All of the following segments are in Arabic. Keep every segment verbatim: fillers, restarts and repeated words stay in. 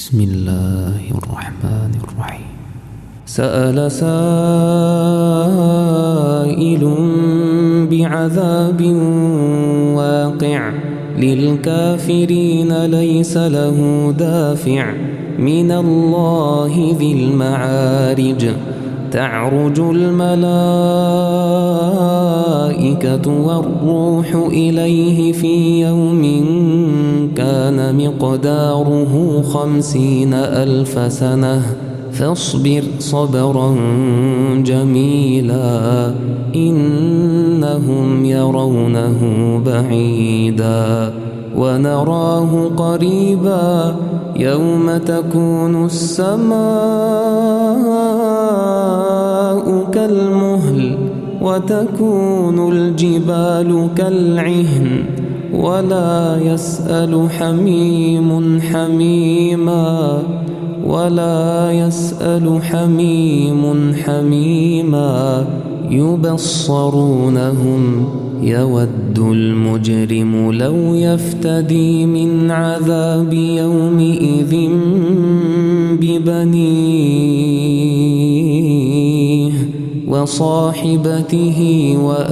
بسم الله الرحمن الرحيم. سأل سائل بعذاب واقع للكافرين ليس له دافع من الله ذي المعارج. تعرج الملائكة والروح إليه في يوم كان مقداره خمسين ألف سنة فاصبر صبرا جميلا إنهم يرونه بعيدا ونراه قريبا يوم تكون السماء كالمهل وتكون الجبال كالعهن ولا يسأل حميم حميما ولا يسأل حميم حميما يبصرونهم يود المجرم لو يفتدي من عذاب يومئذ ببنيه وصاحبته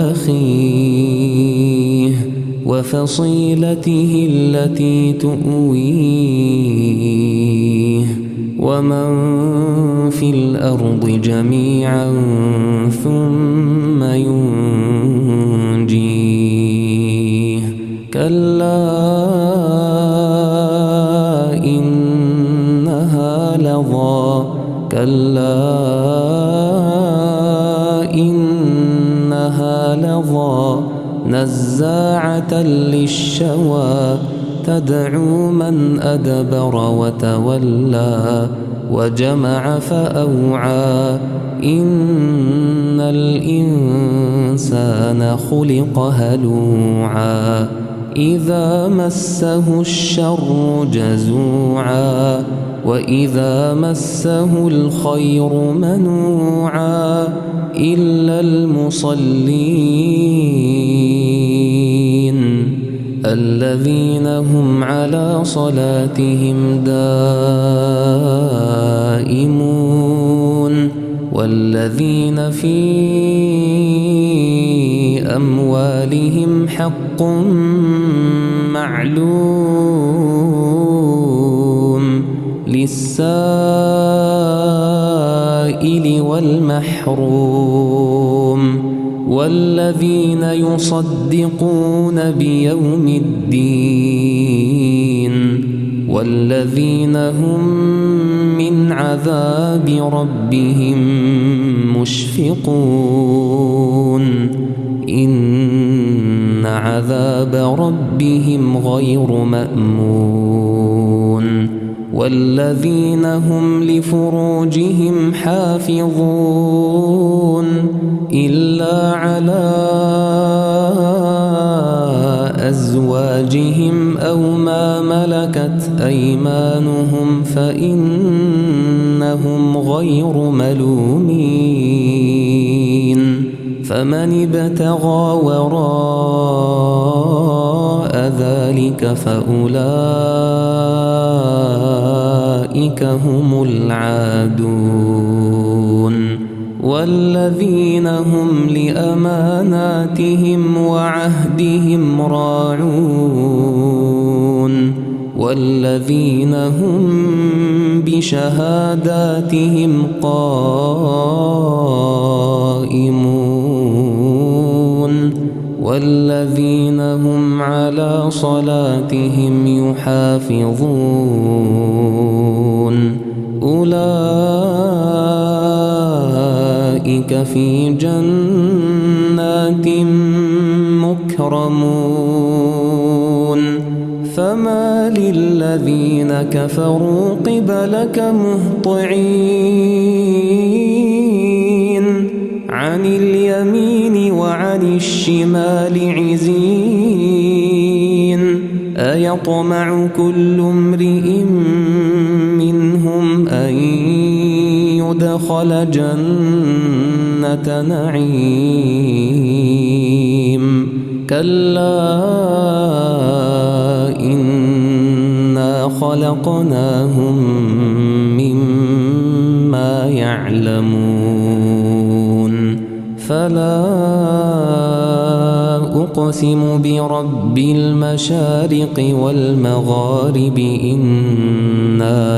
وأخيه وفصيلته التي تؤويه ومن في الأرض جميعا ثم ينجيه كلا إنها لظى كلا إنها لظى نزاعة للشوى تدعو من أدبر وتولى وجمع فأوعى إن الإنسان خلق هلوعا إذا مسه الشر جزوعا وإذا مسه الخير منوعا إلا المصلين الذين هم على صلاتهم دائمون والذين في أموالهم حق معلوم للسائل والمحروم والذين يصدقون بيوم الدين والذين هم من عذاب ربهم مشفقون إن عذاب ربهم غير مأمون والذين هم لفروجهم حافظون إلا على أزواجهم أو ما ملكت أيمانهم فإنهم غير ملومين فمن ابتغى وراء ذلك فأولئك هم العادون والذين هم لأماناتهم وعهدهم راعون والذين هم بشهاداتهم قائمون والذين هم على صلاتهم يحافظون أولئك في جنات مكرمون فما للذين كفروا قبلك مهطعين عن اليمين وعن الشمال عزين أيطمع كل امرئ منهم أن يدخل جنة نعيم كلا إنا خلقناهم مما يعلمون فلا أقسم برب المشارق والمغارب إنا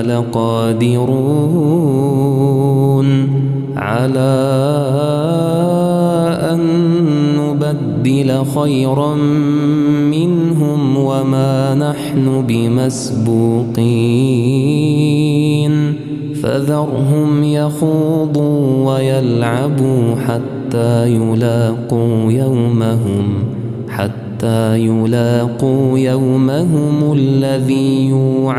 لقادرون على أن نبدل خيرا منهم وما نحن بمسبوقين فذرهم يخوضوا ويلعبوا حتى يلاقوا يومهم حتى يلاقوا يومهم الذي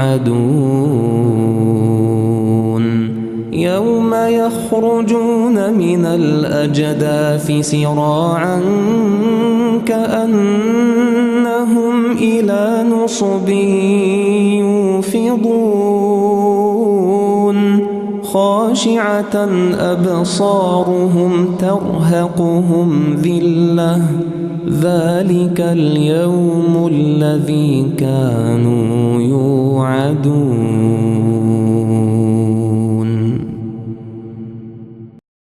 يوعدون يوم يخرجون من الأجداث سراعا كأنهم إلى نصب يوفضون خاشعة أبصارهم ترهقهم ذلة ذلك اليوم الذي كانوا يوعدون.